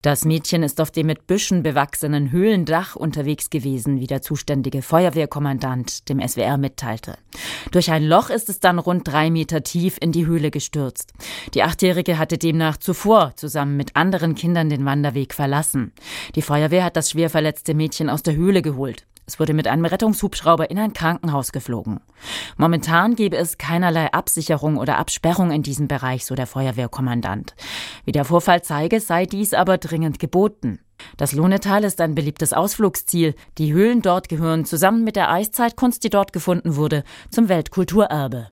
Das Mädchen ist auf dem mit Büschen bewachsenen Höhlendach unterwegs gewesen, wie der zuständige Feuerwehrkommandant dem SWR mitteilte. Durch ein Loch ist es dann rund 3 Meter tief in die Höhle gestürzt. Die 8-Jährige hatte demnach zuvor zusammen mit anderen Kindern den Wanderweg verlassen. Die Feuerwehr hat das schwer verletzte Mädchen aus der Höhle geholt. Es wurde mit einem Rettungshubschrauber in ein Krankenhaus geflogen. Momentan gebe es keinerlei Absicherung oder Absperrung in diesem Bereich, so der Feuerwehrkommandant. Wie der Vorfall zeige, sei dies aber dringend geboten. Das Lohnetal ist ein beliebtes Ausflugsziel. Die Höhlen dort gehören zusammen mit der Eiszeitkunst, die dort gefunden wurde, zum Weltkulturerbe.